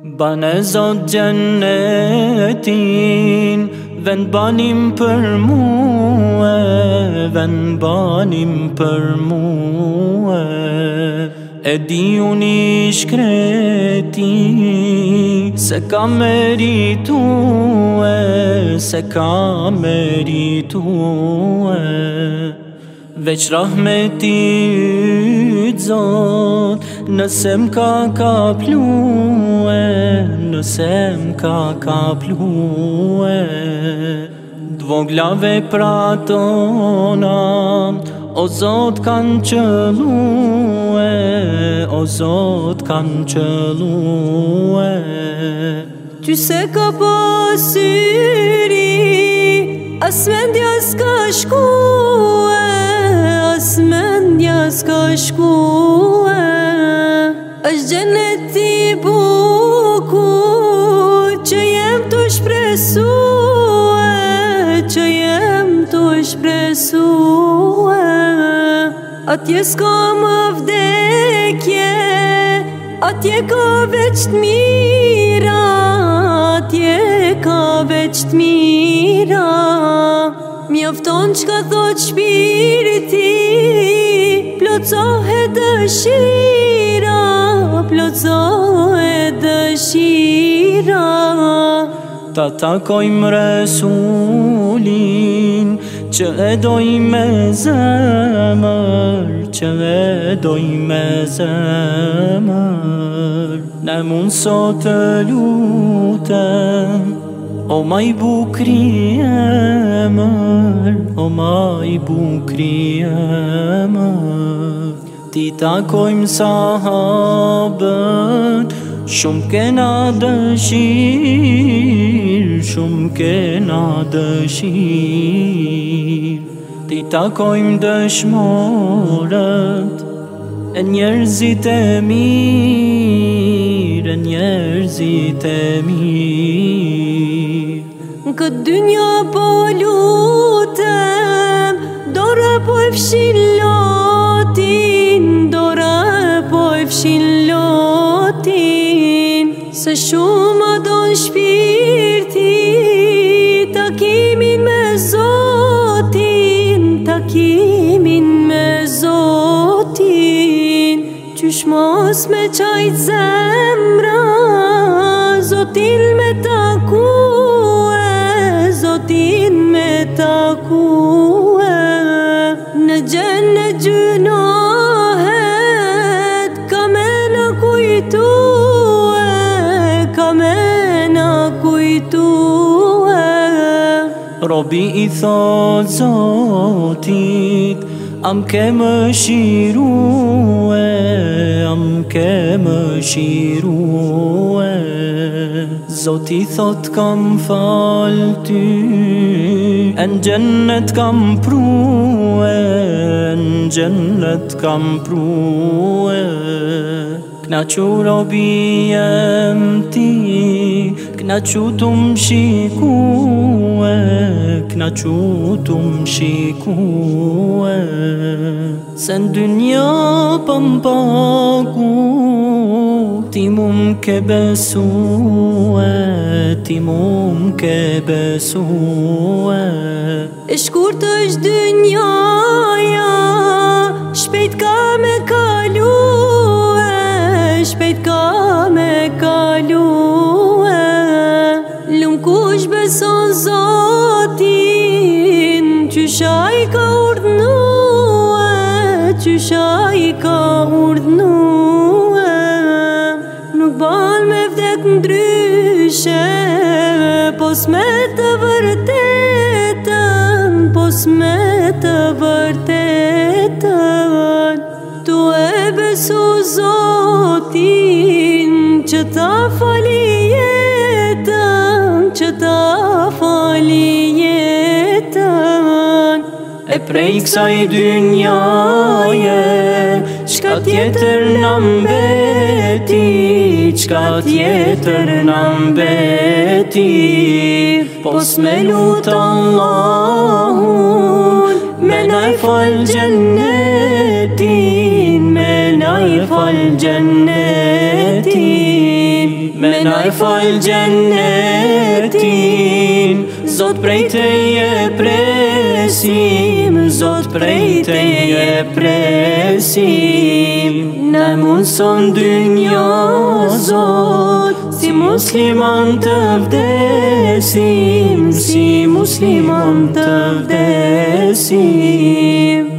Bane Zot gjennetin, vend banim për muë, vend banim për muë. E di unë i shkreti, se ka meritue, se ka meritue. Veç rahmeti yt Zot, nëse m'ka kaplue, nëse m'ka kaplue. T'vogla vepra tona, o Zot kanë qëllue, o Zot kanë qëllue. Ty se ka pasyri, as mendja s'ka shkue, as mendja s'ka shkue. Është gjeneti bukur që jem të shpresue, që jem të shpresue. Atje s'ka më vdekje, atje ka veç t'mira, atje ka veç t'mira. Mjafton çka thot shpirti, plotsohet dëshira, plotsohet dëshira. Ta takojmë Resulin, që e doj me zemër, që e doj me zemër. Ne mund sot të lutem, o maj bukri emër, o maj bukri emër. Ti takojmë sahabët, shumë kena dëshirë, shumë kena dëshirë. Ti takojmë dëshmorët, e njerëzit e mirë, e njerëzit e mirë. Këtë dynja po lutem, dora po e fshin lotin, dora po e fshin lotin. Se shumë adon shpirti, takimin me Zotin, takimin me Zotin. Qysh mos me qajt zemra, Zotin me takue, Zotin me takue. Në gjennet gjunohet, ka me në kujtue, ka me në kujtue. Robi i thot Zotit, am ke më shirue, am ke më shirue. Zoti thot kam fal ty, e në gjennet kam prue, në gjennet kam prue. Knaqu robi jem ti, knaqu t'um shikue, knaqu t'um shikue. Se në dynja pëm pagu, ti mum ke besue, ti mum ke besue. E shkurt është dynjaja, shpejt ka me kalue, shpejt ka me kalue. Lum kush beson Zotin, qysha i ka urdhnue, qysha i ka urdhnue. Nuk ban me vdek ndryshe, pos me të vërtetën, pos me të vërtetën. Tu e besu Zotin, që ta fali jetën, që ta fali jetën. E prej kësaj dynjaje, çka tjetër na mbeti, çka tjetër na mbeti. Pos me lut Allahun, me na i fal gjennetin, me na i fal gjennetin, me na e fal gjennetin. Zot prej teje presim, Zot prej teje presim. Na mundson dynja Zot, si musliman të vdesim, si musliman të vdesim.